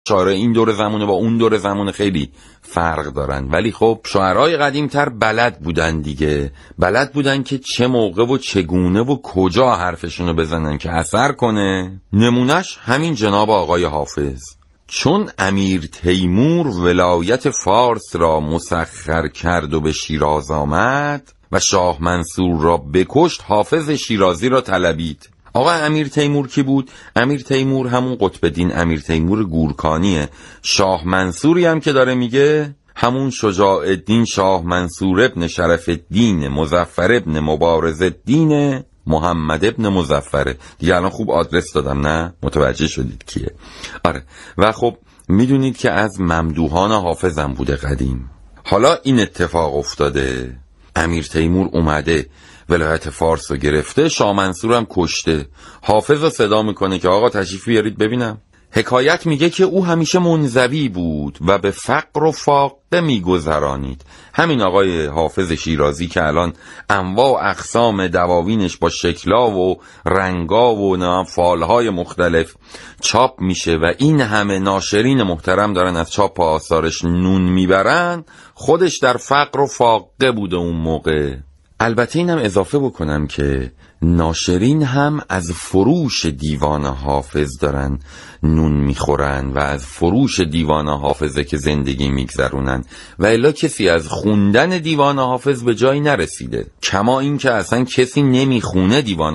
شاعر این دور زمونه با اون دور زمونه خیلی فرق دارن، ولی خب شاعرای قدیمتر بلد بودن دیگه، بلد بودن که چه موقع و چگونه و کجا حرفشونو بزنن که اثر کنه. نمونش همین جناب آقای حافظ. چون امیر تیمور ولایت فارس را مسخر کرد و به شیراز آمد و شاه منصور را بکشت، حافظ شیرازی را طلبید. آقا امیر تیمور کی بود؟ امیر تیمور همون قطب الدین امیر تیمور گورکانیه. شاه منصوری هم که داره میگه همون شجاع الدین شاه منصور ابن شرف الدین مظفر ابن مبارز الدین محمد ابن مظفره. دیگه الان خوب آدرس دادم، نه؟ متوجه شدید کیه؟ آره. و خب میدونید که از ممدوحان حافظم بوده قدیم. حالا این اتفاق افتاده، امیر تیمور اومده ولایت فارس رو گرفته، شاه منصور هم کشته. حافظ رو صدا میکنه که آقا تشریف بیارید ببینم. حکایت میگه که او همیشه منزوی بود و به فقر و فاقه میگذرانید. همین آقای حافظ شیرازی که الان انواع و اقسام دواوینش با شکلا و رنگا و فالهای مختلف چاپ میشه و این همه ناشرین محترم دارن از چاپ آثارش نون میبرن، خودش در فقر و فاقه بوده اون موقع. البته اینم اضافه بکنم که ناشرین هم از فروش دیوان حافظ دارن نون میخورن و از فروش دیوان حافظه که زندگی میگذرونن، و الا کسی از خوندن دیوان حافظ به جایی نرسیده. کما این که اصلا کسی نمیخونه دیوان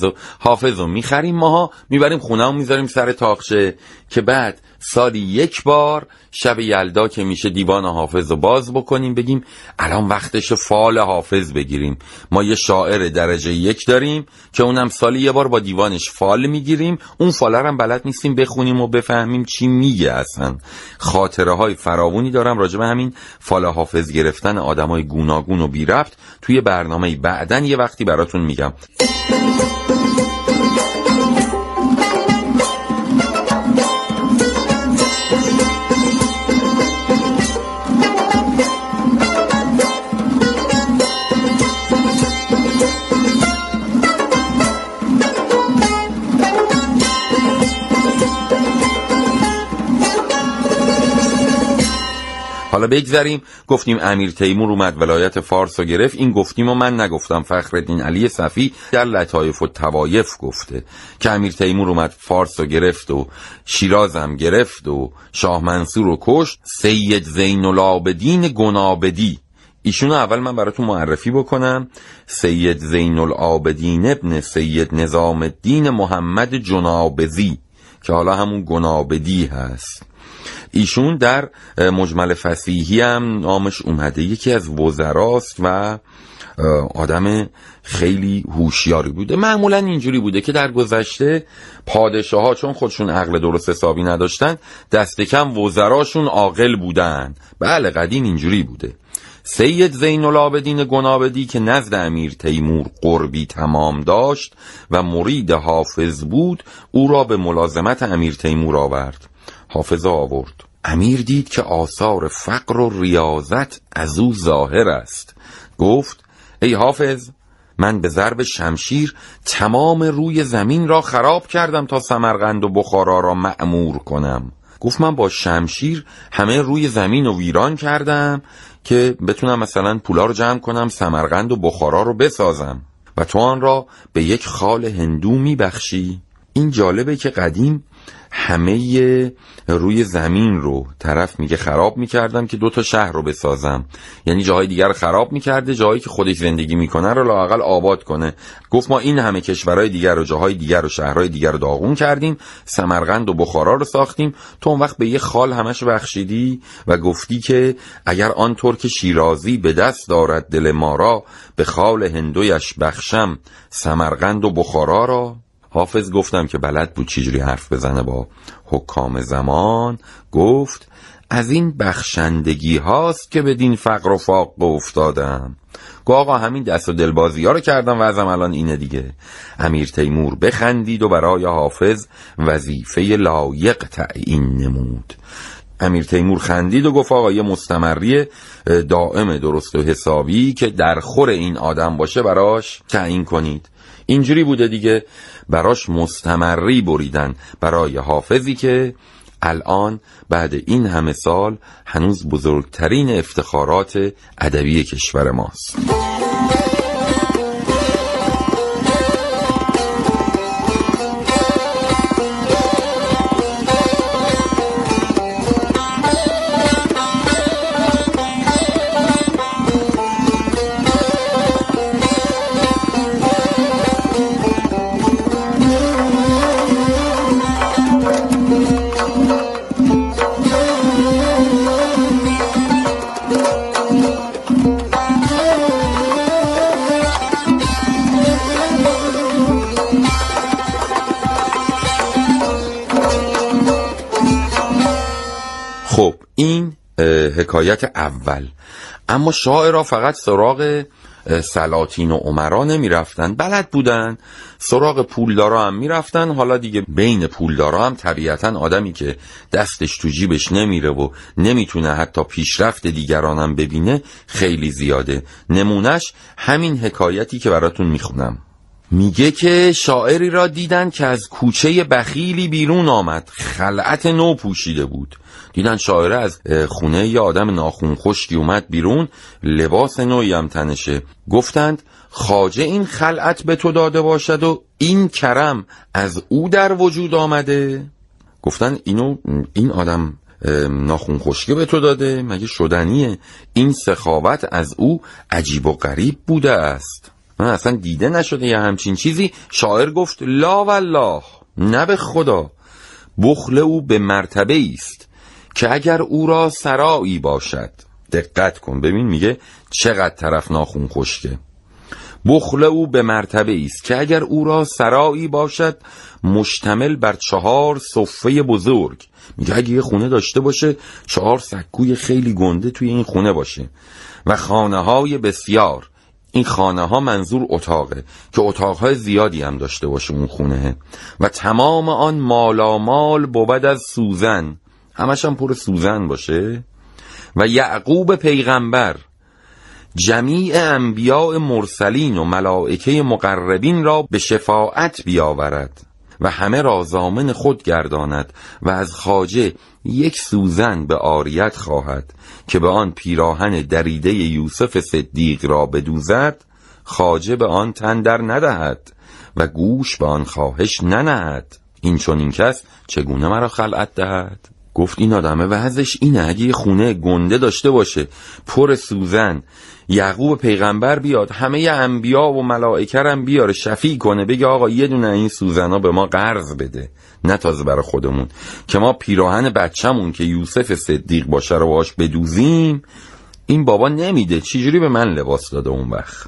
حافظو میخریم ماها، میبریم خونه و میذاریم سر تاقچه که بعد سالی یک بار شب یلدا که میشه دیوان حافظ رو باز بکنیم بگیم الان وقتش فال حافظ بگیریم. ما یه شاعر درجه 1 داریم که اونم سالی یه بار با دیوانش فال میگیریم، اون فاله هم بلد نیستیم بخونیم و بفهمیم چی میگه. اصلا خاطره های فراوانی دارم راجع به همین فال حافظ گرفتن آدمای گوناگون و بی ربط. توی برنامه بعدن یه وقتی براتون میگم. حالا بگذاریم. گفتیم امیر تیمور اومد ولایت فارس رو گرفت. این گفتیم و من نگفتم، فخرالدین علی صفی در لطایف و طوایف گفته که امیر تیمور اومد فارس رو گرفت و شیراز هم گرفت و شاه منصور رو کشت. سید زین العابدین گنابدی، ایشونو اول من براتون معرفی بکنم. سید زین العابدین ابن سید نظام الدین محمد جنابزی که حالا همون گنابدی هست. ایشون در مجمل فصیحی هم نامش اومده، یکی از وزراست و آدم خیلی هوشیاری بوده. معمولا اینجوری بوده که در گذشته پادشاه ها چون خودشون عقل درست حسابی نداشتن، دست کم وزراشون عاقل بودن. بله قدیم اینجوری بوده. سید زین العابدین گنابدی که نزد امیر تیمور قربی تمام داشت و مرید حافظ بود، او را به ملازمت امیر تیمور آورد. حافظ آورد. امیر دید که آثار فقر و ریاضت از او ظاهر است. گفت ای حافظ، من به ضرب شمشیر تمام روی زمین را خراب کردم تا سمرقند و بخارا را معمور کنم. گفت من با شمشیر همه روی زمین رو ویران کردم که بتونم مثلا پولا رو جمع کنم سمرقند و بخارا رو بسازم و تو آن را به یک خال هندو میبخشی. این جالبه که قدیم همه روی زمین رو طرف میگه خراب میکردم که 2 شهر رو بسازم، یعنی جاهای دیگر رو خراب میکرده، جاهایی که خودش زندگی میکنه رو لااقل آباد کنه. گفت ما این همه کشورهای دیگر و جاهای دیگر و شهرهای دیگر رو داغون کردیم، سمرقند و بخارا رو ساختیم، تو اون وقت به یه خال همش بخشیدی و گفتی که اگر آن ترک شیرازی به دست دارد دل ما را، به خال هندویش بخشم سمرقند و بخارا را. حافظ گفتم که بلد بود چجوری حرف بزنه با حکام زمان. گفت از این بخشندگی هاست که بدین فقر و فاقه افتادم. گفت آقا همین دست و دلبازی ها رو کردم و ازم الان اینه دیگه. امیر تیمور بخندید و برای حافظ وظیفه لایق تعیین نمود. امیر تیمور خندید و گفت آقا یه مستمری دائم درست و حسابی که در خور این آدم باشه براش تعیین کنید. اینجوری بوده دیگه. براش مستمری بریدن برای حافظی که الان بعد این همه سال هنوز بزرگترین افتخارات ادبی کشور ماست. خب این حکایت اول. اما شاعرها فقط سراغ سلاطین و امرا نمی رفتن، بلد بودن سراغ پولدارا هم می رفتن. حالا دیگه بین پولدارا هم طبیعتا آدمی که دستش تو جیبش نمیره و نمیتونه حتی پیشرفت دیگران هم ببینه خیلی زیاده. نمونش همین حکایتی که براتون میخونم. میگه که شاعری را دیدن که از کوچه بخیلی بیرون آمد، خلعت نو پوشیده بود. دیدن شاعره از خونه یه آدم ناخون خشکی اومد بیرون، لباس نوی هم تنشه. گفتند خواجه این خلعت به تو داده باشد و این کرم از او در وجود آمده. گفتن این آدم ناخون خشکی به تو داده، مگه شدنیه؟ این سخاوت از او عجیب و غریب بوده است، من اصلا دیده نشده یه همچین چیزی. شاعر گفت لا والله، نه به خدا، بخل او به مرتبه است که اگر او را سرایی باشد. دقت کن ببین میگه چقدر طرف ناخون خشکه. بخل او به مرتبه است که اگر او را سرایی باشد مشتمل بر 4 صفه بزرگ. میگه اگه یه خونه داشته باشه 4 سکوی خیلی گنده توی این خونه باشه و خانه های بسیار. این خانه ها منظور اتاقه که اتاقهای زیادی هم داشته باشه اون خونه، و تمام آن مالامال بود از سوزن، همش هم پر سوزن باشه. و یعقوب پیغمبر جمیع انبیاء مرسلین و ملائکه مقربین را به شفاعت بیاورد و همه را ضامن خود گرداند و از خواجه 1 سوزن به عاریت خواهد که به آن پیراهن دریده یوسف صدیق را بدوزد، خواجه به آن تن در ندهد و گوش به آن خواهش ننهد. این چون این کس چگونه مرا خلعت دهد؟ گفت این آدمه وضعش اینه، اگه یه خونه گنده داشته باشه پر سوزن، یعقوب پیغمبر بیاد همه انبیا و ملائکه هم بیاره شفیع کنه، بگه آقا یه دونه این سوزنا به ما قرض بده، نه تازه برای خودمون، که ما پیراهن بچه‌مون که یوسف صدیق باشه رو باش بدوزیم، این بابا نمیده، چجوری به من لباس داده اون وقت؟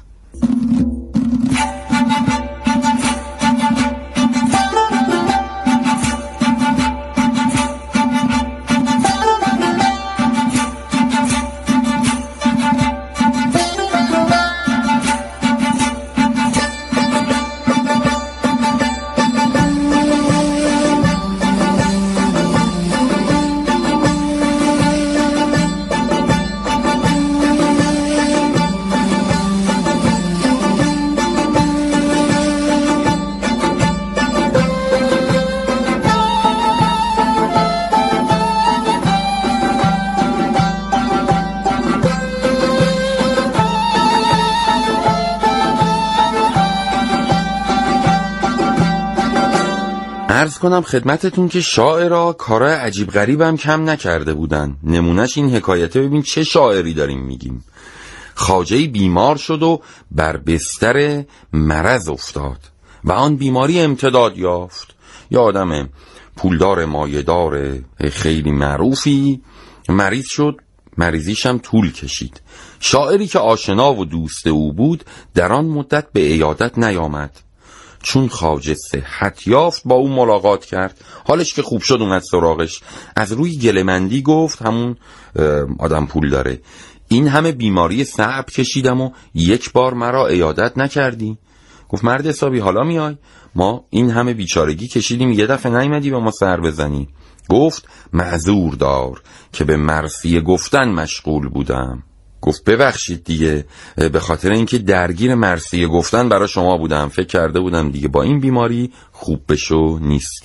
عرض کنم خدمتتون که شاعرها کارهای عجیب غریب هم کم نکرده بودن. نمونهش این حکایته، ببین چه شاعری داریم میگیم. خواجه بیمار شد و بر بستر مرض افتاد و آن بیماری امتداد یافت. یا آدم پولدار مایه‌دار خیلی معروفی مریض شد، مریضیش هم طول کشید. شاعری که آشنا و دوست او بود در آن مدت به عیادت نیامد. چون خواجه صحت یافت با او ملاقات کرد، حالش که خوب شد اومد سراغش. از روی گله‌مندی گفت، همون آدم پول داره، این همه بیماری صعب کشیدم و 1 بار مرا عیادت نکردی. گفت مرد حسابی حالا میای؟ ما این همه بیچارگی کشیدیم 1 دفعه نیومدی به ما سر بزنی. گفت معذور دار که به مرثیه گفتن مشغول بودم. گفت ببخشید دیگه، به خاطر اینکه درگیر مرثیه گفتن برای شما بودم، فکر کرده بودم دیگه با این بیماری خوب بشو نیستی.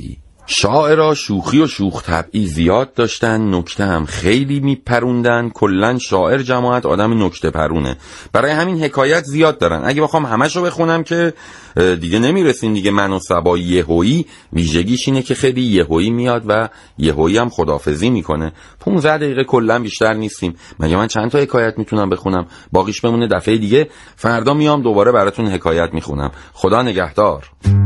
شاعرها شوخی و شوخ طبعی زیاد داشتن، نکته هم خیلی میپروندن. کلن شاعر جماعت آدم نکته پرونه، برای همین حکایت زیاد دارن. اگه بخوام همشو بخونم که دیگه نمیرسین دیگه. من و صبا یهویی ویژگیش اینه که خیلی یهویی میاد و یهویی هم خداحافظی میکنه. 15 دقیقه کلن بیشتر نیستیم. مگه من چند تا حکایت میتونم بخونم؟ باقیش بمونه دفعه دیگه. فردا میام دوباره براتون حکایت میخونم. خدا نگهدار.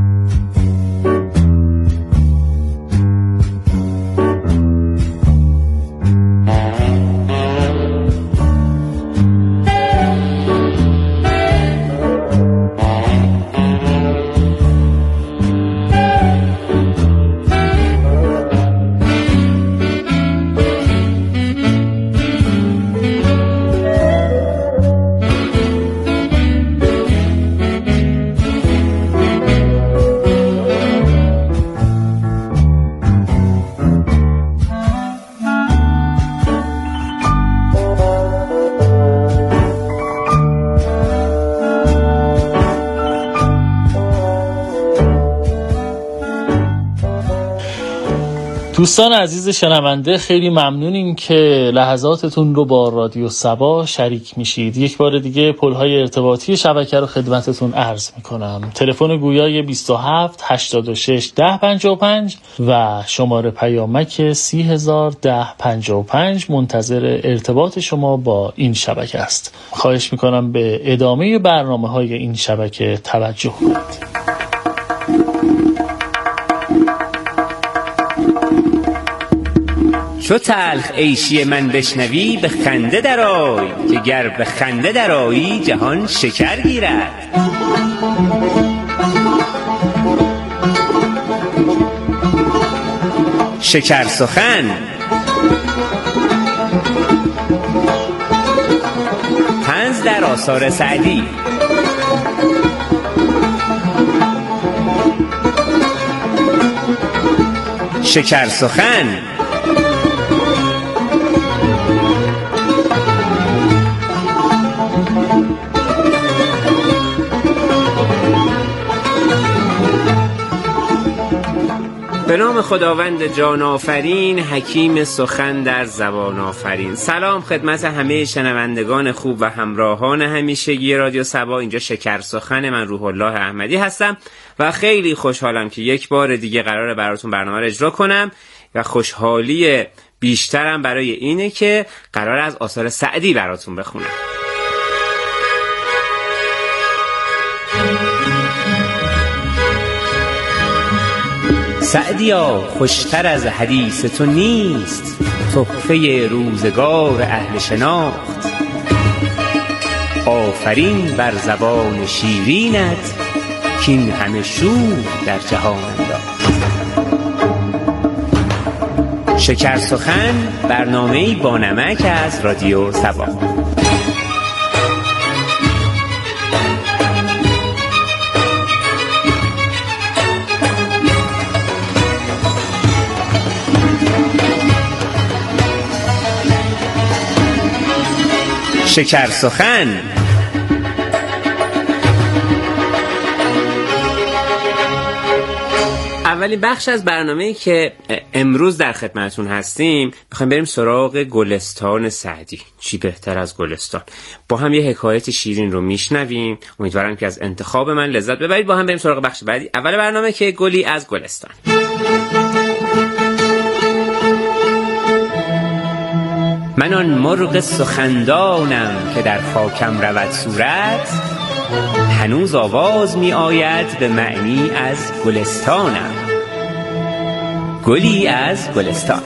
دوستان عزیز شنونده، خیلی ممنونیم که لحظاتتون رو با رادیو صبا شریک میشید. یک بار دیگه پل‌های ارتباطی شبکه رو خدمتتون عرض میکنم. تلفن گویای 27 86 1055 و شماره پیامک 3001055 منتظر ارتباط شما با این شبکه است. خواهش میکنم به ادامه برنامه‌های این شبکه توجه کنید. چو تلخ عیشی من بشنوی به خنده درآی، که گر به خنده درآیی جهان شکر گیرد. شکر سخن طنز در آثار سعدی. شکر سخن به نام خداوند جان آفرین، حکیم سخن در زبان آفرین. سلام خدمت همه شنوندگان خوب و همراهان همیشگی رادیو صبا. اینجا شکر سخن، من روح الله احمدی هستم و خیلی خوشحالم که یک بار دیگه قراره براتون برنامه رو اجرا کنم و خوشحالی بیشترم برای اینه که قراره از آثار سعدی براتون بخونم. سعدیا خوشتر از حدیث تو نیست، تحفه روزگار اهل شناخت. آفرین بر زبان شیرینت، کین همه شور در جهان انداخت. شکر سخن، برنامه‌ای با نمک از رادیو صبا. شکر سخن. اولین بخش از برنامه‌ای که امروز در خدمتتون هستیم، می‌خوایم بریم سراغ گلستان سعدی. چی بهتر از گلستان؟ با هم یه حکایت شیرین رو میشنویم. امیدوارم که از انتخاب من لذت ببرید. با هم بریم سراغ بخش بعدی. اول برنامه که گلی از گلستان. من آن مرغ سخندانم که در خاکم رود صورت، هنوز آواز می آید به معنی از گلستانم. گلی از گلستان.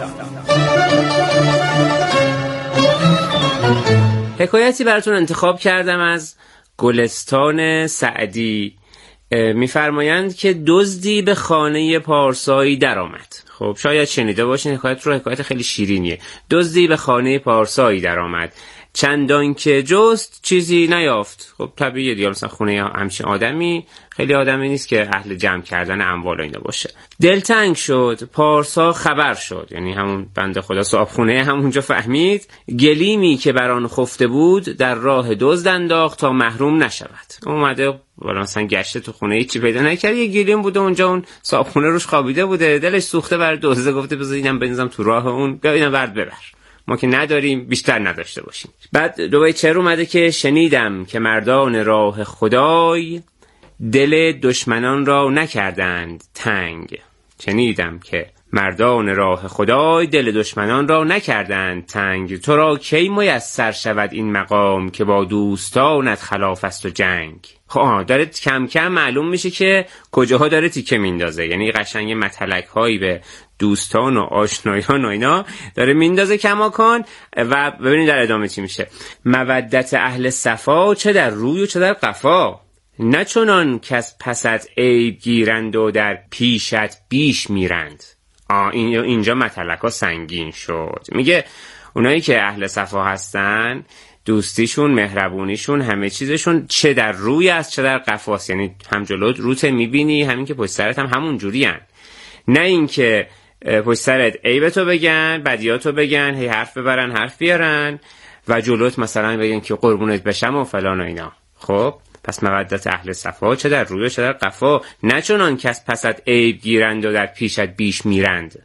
حکایتی براتون انتخاب کردم از گلستان سعدی. می‌فرمایند که دزدی به خانه پارسایی درآمد. خب شاید شنیده باشین حکایت رو. حکایت خیلی شیرینیه. دزدی به خانه پارسایی درآمد. چندان که جست چیزی نیافت. خب طبیعیه دیگه، مثلا خونه همچین آدمی خیلی آدمی نیست که اهل جمع کردن اموال اینا باشه. دلتنگ شد، پارسا خبر شد، یعنی همون بنده خدا صاحبخونه همونجا فهمید گلیمی که بر آن خفته بود در راه دزد انداخت تا محروم نشود. اومده والا مثلا گشته تو خونه هیچی پیدا نکرد، یه گلیم بوده اونجا، اون صاحبخونه روش خوابیده بوده، دلش سوخته بر دزد، گفته بذار اینم بنزم تو راه اون، بیا اینم ورد ببر، ما که نداریم بیشتر نداشته باشیم. بعد دوباره چهر اومده که شنیدم که مردان راه خدای دل دشمنان را نکردند تنگ. شنیدم که مردان راه خدای دل دشمنان را نکردند تنگ. تو را کی میسر شود این مقام که با دوستانت خلاف است و جنگ. خب داره کم کم معلوم میشه که کجاها داره تیکه میندازه، یعنی قشنگ متلک هایی به دوستان و آشنایان و اینا داره میندازه کماکان. و ببینید در ادامه چی میشه. مودت اهل صفا چه در روی و چه در قفا، نه چنان کس پست عیب گیرند و در پیشت بیش میرند. اینجا متلک ها سنگین شد. میگه اونایی که اهل صفا هستن دوستیشون، مهربونیشون، همه چیزشون چه در روی است چه در قفاست، یعنی هم جلوت روت میبینی، همین که پشت سرت هم همون جوری هن. نه این که پشت سرت عیبتو بگن، بدیاتو بگن، هی حرف ببرن حرف بیارن و جلوت مثلا بگن که قربونت بشم و فلان و اینا. خب پس مودت اهل صفا چه در روی چه در قفا، نه چنان کس پست عیب گیرند و در پیشت بیش میرند.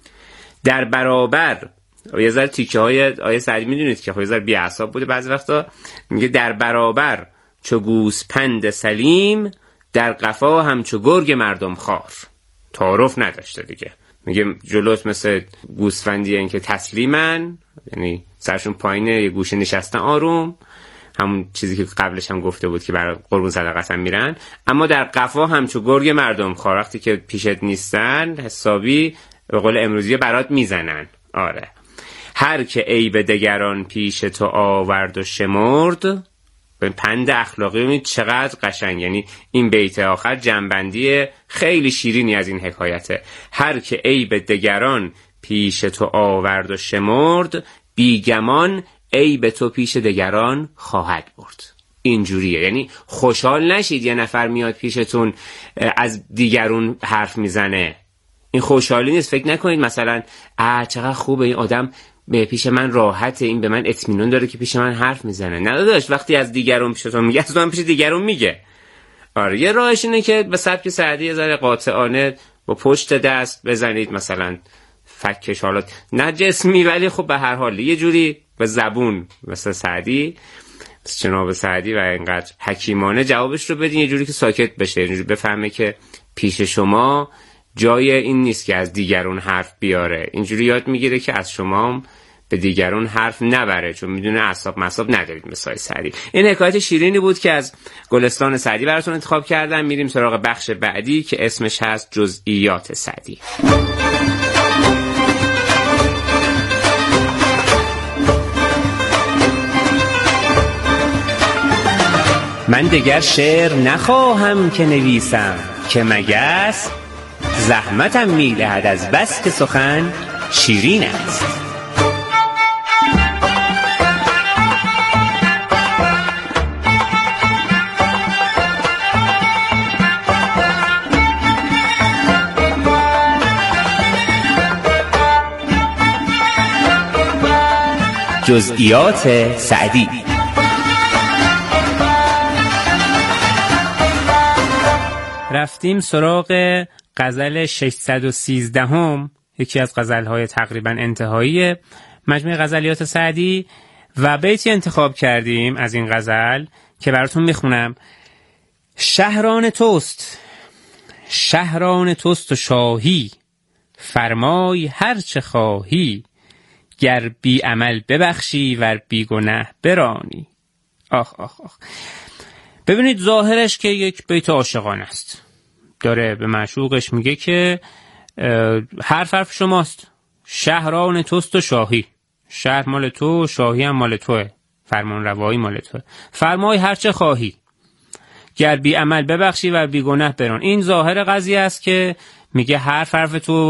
در برابر یه ذره تیکه های آیه سعدی میدونید که خب یه ذره بی اعصاب بوده بعضی وقتا، میگه در برابر چو گوسپند سلیم در قفا همچو گرگ مردم خار. تعارف نداشته دیگه، میگه جلوت مثل گوسفندیه این که تسلیمن، یعنی سرشون پایینه، یه گوشه نشستن آروم، همون چیزی که قبلش هم گفته بود که برای قربون صدقه هم میرن. اما در قفا همچو گرگ مردم خار، وقتی که پیشت نیستن حسابی به قول امروزی برات میزنن. آره. هر که عیب دگران پیش تو آورد و شمرد. پند اخلاقی ببینید چقدر قشنگ، یعنی این بیت آخر جنبندی خیلی شیرینی از این حکایته. هر که عیب دگران پیش تو آورد و شمرد، بیگمان عیب تو پیش دگران خواهد برد. اینجوریه، یعنی خوشحال نشید یه نفر میاد پیشتون از دیگرون حرف میزنه، این خوشحالی نیست. فکر نکنید مثلا چقدر خوبه این آدم به پیش من راحته، این به من اطمینان داره که پیش من حرف میزنه. نه داداش، وقتی از دیگرون پیشتون میگه از من پیش دیگرون میگه. آره، یه راهش اینه که به سبک سعدی یه ذره قاطعانه با پشت دست بزنید، مثلا فکش، حالات نه جسمی ولی خب به هر حال یه جوری به زبون مثل سعدی، مثل جناب سعدی و اینقدر حکیمانه جوابش رو بدین، یه جوری که ساکت بشه، یه جوری بفهمه که پیش شما جای این نیست که از دیگرون حرف بیاره. اینجوری یاد میگیره که از شما به دیگرون حرف نبره، چون میدونه اعصاب مصاب ندارید مثل سعدی. این حکایت شیرینی بود که از گلستان سعدی براتون انتخاب کردم. میریم سراغ بخش بعدی که اسمش هست جزئیات سعدی. من دگر شعر نخواهم که نویسم، که مگس زحمتم میدهد از بس که سخن شیرین است. جزئیات سعدی. رفتیم سراغ غزل 613 هم، یکی از غزل‌های تقریبا انتهایی مجموعه غزلیات سعدی، و بیتی انتخاب کردیم از این غزل که براتون میخونم. شهران توست، شهران توست و شاهی، فرمای هر چه خواهی، گر بی عمل ببخشی ور بی گناه برانی. آخ آخ آخ. ببینید ظاهرش که یک بیت عاشقانه است، داره به معشوقش میگه که حرف شماست، شهران توست و شاهی، شهر مال تو، شاهی هم مال توه، فرمان روایی مال توه، فرمای هر چه خواهی، گر بی عمل ببخشی و بی گناه بران. این ظاهر قضیه است که میگه حرف تو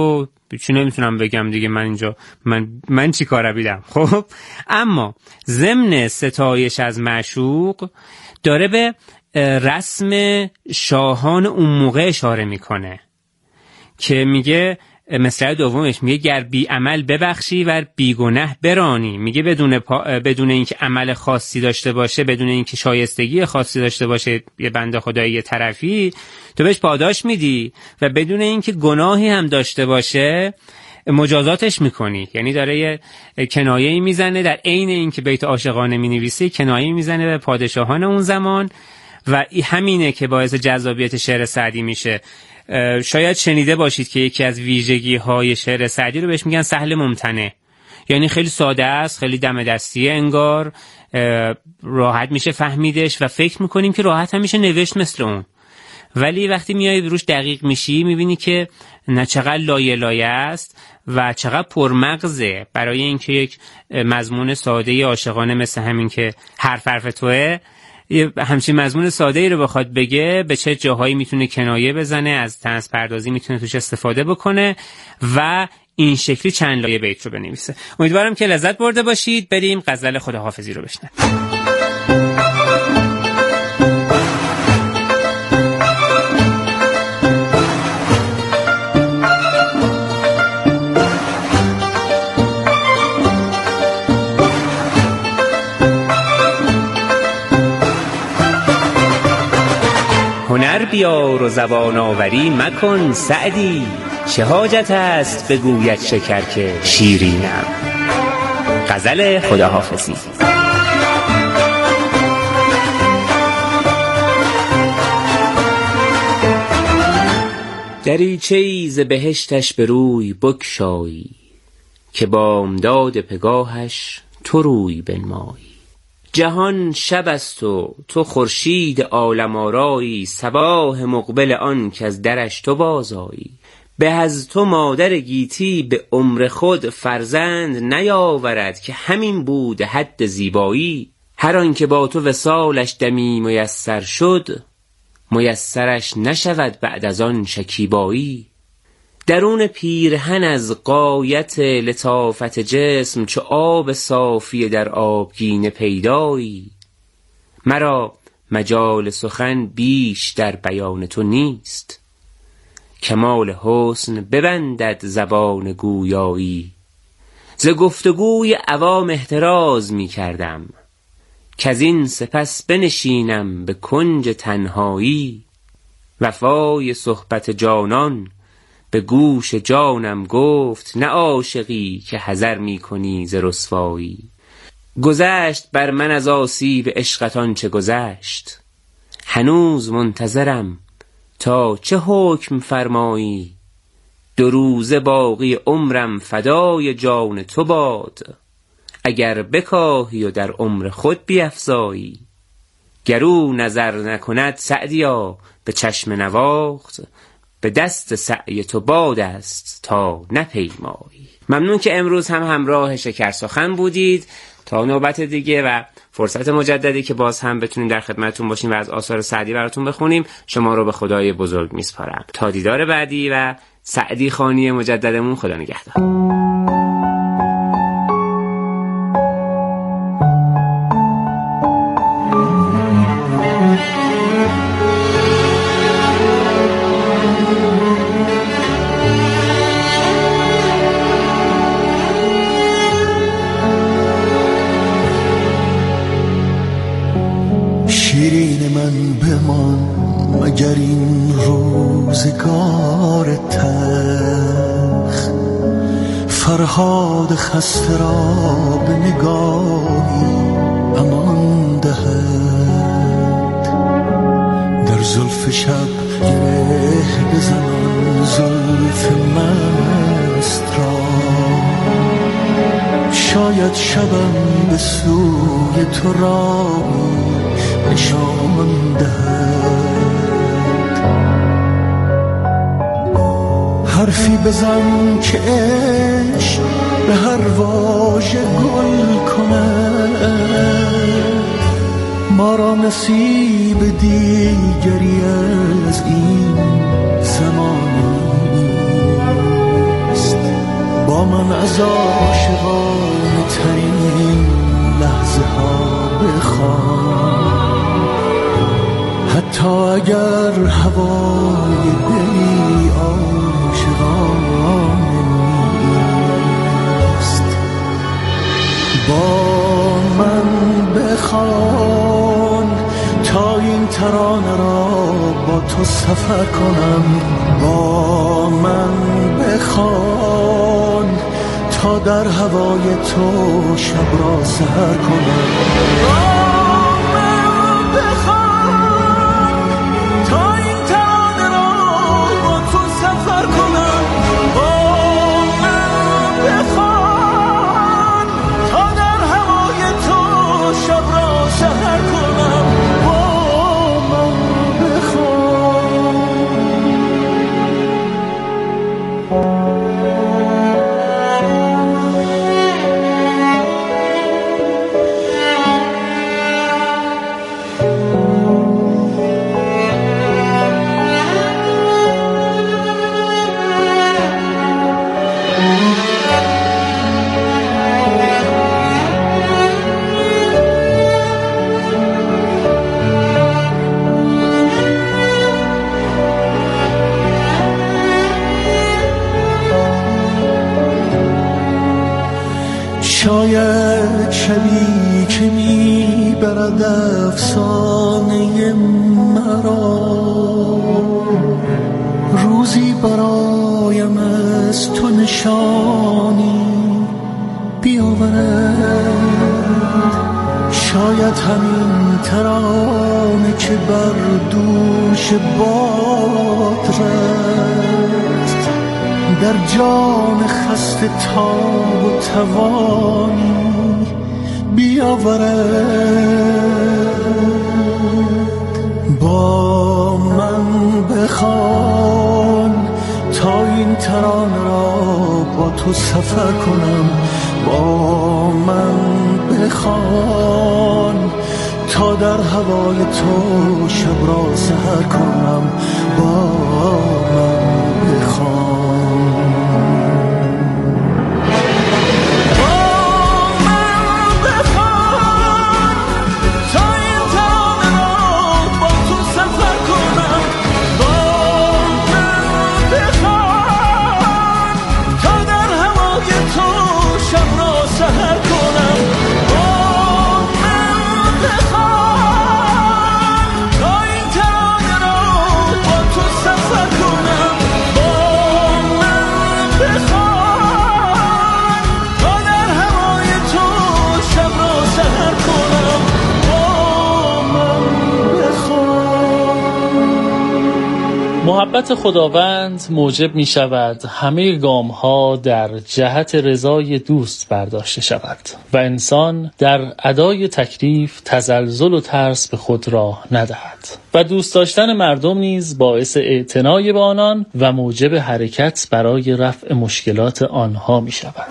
چی نمیتونم بگم دیگه، من اینجا من چی کار بیدم. خب اما ضمن ستایش از معشوق داره به رسم شاهان اون موقع اشاره میکنه که میگه مصرع دومش میگه گر بی عمل ببخشی و بی گناه برانی. میگه بدون اینکه عمل خاصی داشته باشه، بدون اینکه شایستگی خاصی داشته باشه یه بنده خدایی یه طرفی، تو بهش پاداش میدی و بدون اینکه گناهی هم داشته باشه مجازاتش میکنی. یعنی داره یه کنایه‌ای میزنه در عین اینکه بیت عاشقانه مینویسه، کنایه‌ای میزنه به پادشاهان اون زمان و همینه که باعث جذابیت شعر سعدی میشه. شاید شنیده باشید که یکی از ویژگی‌های شعر سعدی رو بهش میگن سهل ممتنع، یعنی خیلی ساده است، خیلی دم دستیه، انگار راحت میشه فهمیدش و فکر میکنیم که راحت هم میشه نوشت مثل اون، ولی وقتی میای روش دقیق میشی میبینی که نه چقدر لایه لایه است و چقدر پرمغزه برای اینکه یک مضمون ساده عاشقانه مثل همین که حرف توه، همچین مضمون ساده ای رو بخواد بگه، به چه جاهایی میتونه کنایه بزنه، از طنز پردازی میتونه توش استفاده بکنه و این شکلی چند لایه بیت رو بنویسه. امیدوارم که لذت برده باشید. بریم غزل خداحافظی رو بشنویم. هنر بیار و زبان آوری مکن سعدی، چه حاجت است بگوید شکر که شیرینم. غزل خداحافظی. دریچه‌ای ز بهشتش به روی بگشایی، که بامداد پگاهش تو روی بنمایی. جهان شب است و تو خورشید عالم آرایی، صباح مقبل آن که از درش تو بازایی. به از تو مادر گیتی به عمر خود فرزند نیاورد، که همین بود حد زیبایی. هر آن که با تو وصالش دمی میسر شد، میسرش نشود بعد از آن شکیبایی. درون پیرهن از غایت لطافت جسم، چو آب صافی در آبگینه پیدایی. مرا مجال سخن بیش در بیان تو نیست، کمال حسن ببندد زبان گویایی. ز گفتگوی عوام احتراز می کردم، کز این سپس بنشینم به کنج تنهایی. وفای صحبت جانان به گوش جانم گفت، نه عاشقی که حذر می کنی ز رسوایی. گذشت بر من از آسیب عشقتان چه گذشت، هنوز منتظرم تا چه حکم فرمایی. 2 روزه باقی عمرم فدای جان تو باد، اگر بکاهی و در عمر خود بیفزایی. گرو نظر نکند سعدیا به چشم نواخت، به دست سعی تو باد است تا نپیمایی. ممنون که امروز هم همراه شکر سخن بودید. تا نوبت دیگه و فرصت مجددی که باز هم بتونیم در خدمتتون باشیم و از آثار سعدی براتون بخونیم، شما رو به خدای بزرگ میسپارم. تا دیدار بعدی و سعدی خوانی مجددمون، خدا نگهدار. شیرین من بمان مگر این روزگار تلخ، فرهاد خسته را به نگاهی امان دهد. در زلف شب گره بزنان زلف مست را، شاید شبم به سوی تو راهی نشان دهد. حرفی بزن که عشق به هر واژه گل کند، ما را نصیب دیگری از این زمان نیست. با من از عاشقانه ترین لحظه ها بخوان، حتی اگر هوای دلی عاشقانه نیست. با من بخوان تا این ترانه را با تو سفر کنم، با من بخوان تا در هوای تو شب را سحر کنم. شاید شبی که می برد افسانه مرا، روزی برایم از تو نشانی بیاورد. شاید همین ترانه که بر دوش باد رفت در جان خسته تاب و توانی بیاورد. با من بخوان تا این ترانه را با تو سفر کنم، با من بخوان تا در هوای تو شب را سحر کنم. با من بخوان محبت خداوند موجب می شود همه گام ها در جهت رضای دوست برداشته شود و انسان در ادای تکلیف تزلزل و ترس به خود راه ندهد و دوست داشتن مردم نیز باعث اعتنای به آنان و موجب حرکت برای رفع مشکلات آنها می شود.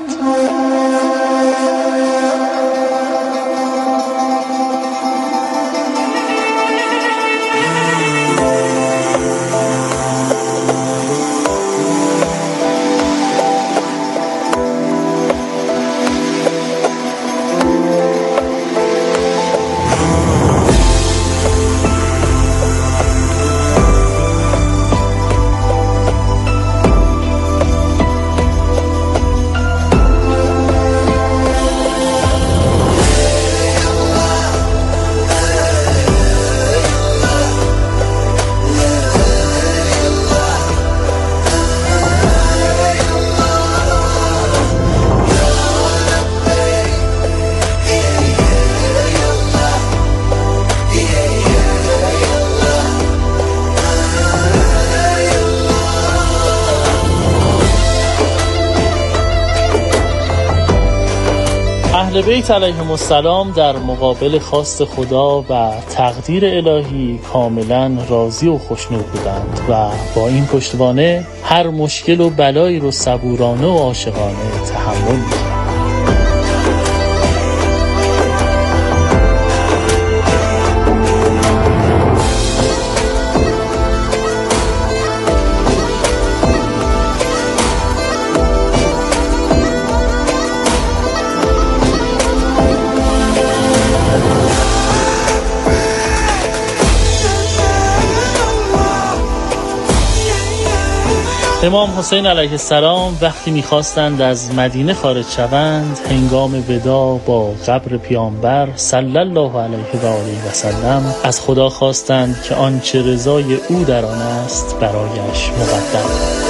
اهل بیت علیهم السلام در مقابل خواست خدا و تقدیر الهی کاملا راضی و خوشنود بودند و با این پشتوانه هر مشکل و بلایی رو صبورانه و عاشقانه تحمل می‌کردند. امام حسین علیه السلام وقتی می‌خواستند از مدینه خارج شوند، هنگام وداع با قبر پیامبر صلی الله علیه و آله و سلم از خدا خواستند که آنچه رضای او در آن است برایش مقدم.